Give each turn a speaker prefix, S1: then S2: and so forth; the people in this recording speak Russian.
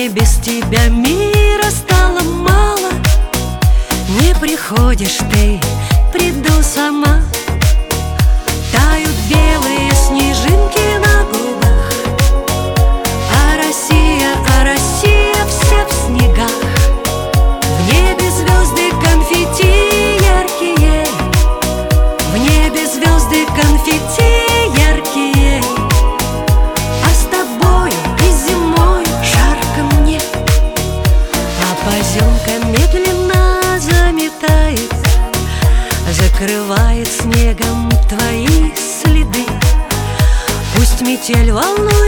S1: Мне без тебя мира стало мало. Не приходишь ты, приду сама. Тают белые снежинки на губах, а Россия вся в снегах. В небе звезды конфетти яркие, в небе звезды конфетти яркие. А с тобою и зимой жарко мне, а поземка медленно заметает, закрывает снегом твои следы. Пусть метель волнует